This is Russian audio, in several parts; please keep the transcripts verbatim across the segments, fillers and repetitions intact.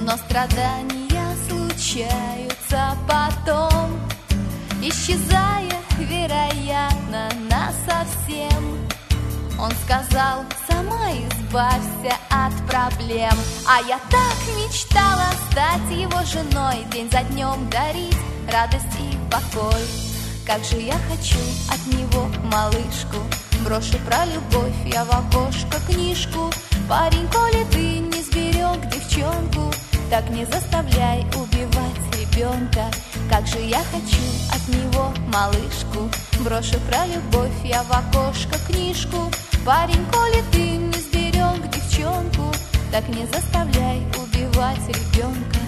но страдания случаются потом, исчезая, вероятно, насовсем. Он сказал: сама избавься от проблем. А я так мечтала стать его женой, день за днем дарить радость и покой. Как же я хочу от него малышку, брошу про любовь я в окошко книжку. Парень, коли ты не сберег девчонку, так не заставляй убивать ребенка. Как же я хочу от него малышку, брошу про любовь я в окошко книжку. Парень, коли ты не сберег девчонку, так не заставляй убивать ребенка.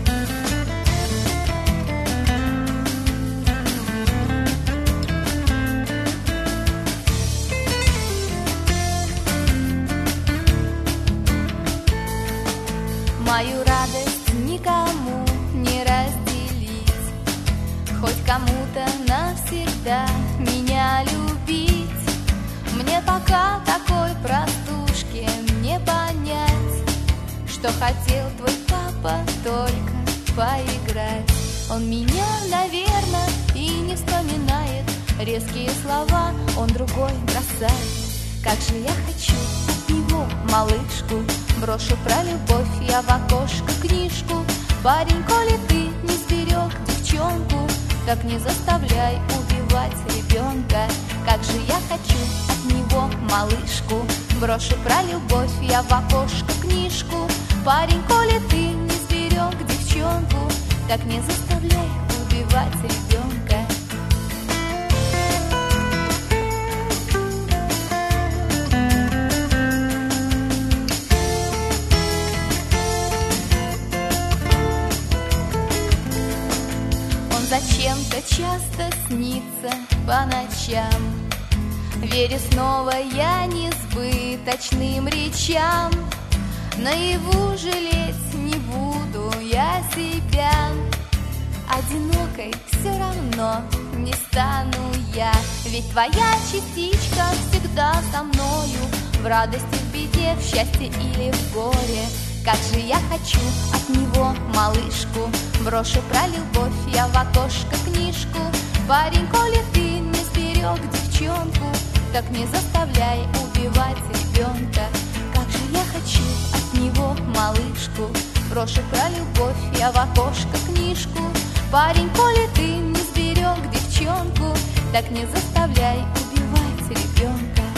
Мою радость никому не разделить, хоть кому-то навсегда меня любить. Мне пока такой простушке не понять, что хотел твой папа только поиграть. Он меня, наверное, и не вспоминает, резкие слова он другой бросает. Как же я хочу от него малышку, брошу про любовь я в окошко книжку. Парень, коли ты не сберег девчонку, так не заставляй убивать ребенка. Как же я хочу от него малышку, брошу про любовь я в окошко книжку. Парень, коли ты не сберег девчонку, так не заставляй убивать ребенка. Зачем-то часто снится по ночам, верю снова я несбыточным речам. Наяву жалеть не буду я себя, одинокой все равно не стану я. Ведь твоя частичка всегда со мною, в радости, в беде, в счастье или в горе. Как же я хочу от него малышку, брошу про любовь я в окошко книжку. Парень, коли ты не сберег девчонку, так не заставляй убивать ребенка. Как же я хочу от него малышку, брошу про любовь я в окошко книжку. Парень, коли ты не сберег девчонку, так не заставляй убивать ребенка.